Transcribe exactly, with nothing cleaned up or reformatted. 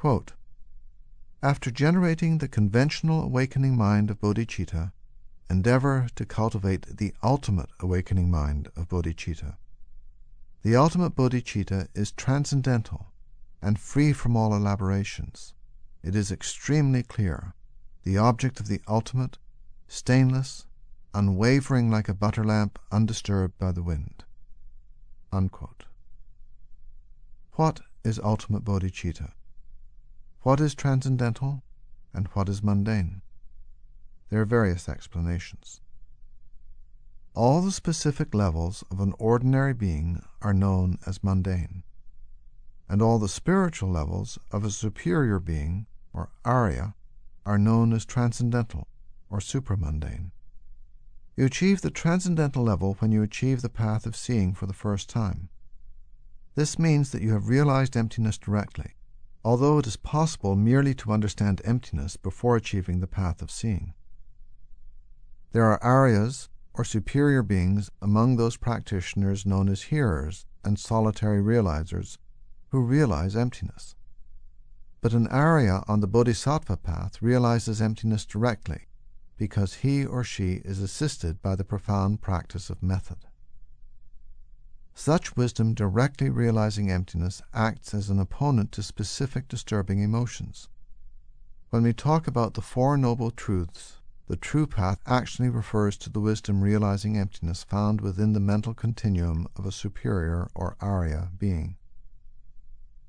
Quote, "After generating the conventional awakening mind of bodhicitta, endeavor to cultivate the ultimate awakening mind of bodhicitta. The ultimate bodhicitta is transcendental and free from all elaborations. It is extremely clear, the object of the ultimate, stainless, unwavering like a butter lamp undisturbed by the wind." Unquote. What is ultimate bodhicitta? What is transcendental and what is mundane? There are various explanations. All the specific levels of an ordinary being are known as mundane, and all the spiritual levels of a superior being, or Arya, are known as transcendental or supramundane. You achieve the transcendental level when you achieve the path of seeing for the first time. This means that you have realized emptiness directly, although it is possible merely to understand emptiness before achieving the path of seeing. There are Aryas, or superior beings, among those practitioners known as hearers and solitary realizers, who realize emptiness. But an Arya on the Bodhisattva path realizes emptiness directly, because he or she is assisted by the profound practice of method. Such wisdom directly realizing emptiness acts as an opponent to specific disturbing emotions. When we talk about the Four Noble Truths, the true path actually refers to the wisdom realizing emptiness found within the mental continuum of a superior or Arya being.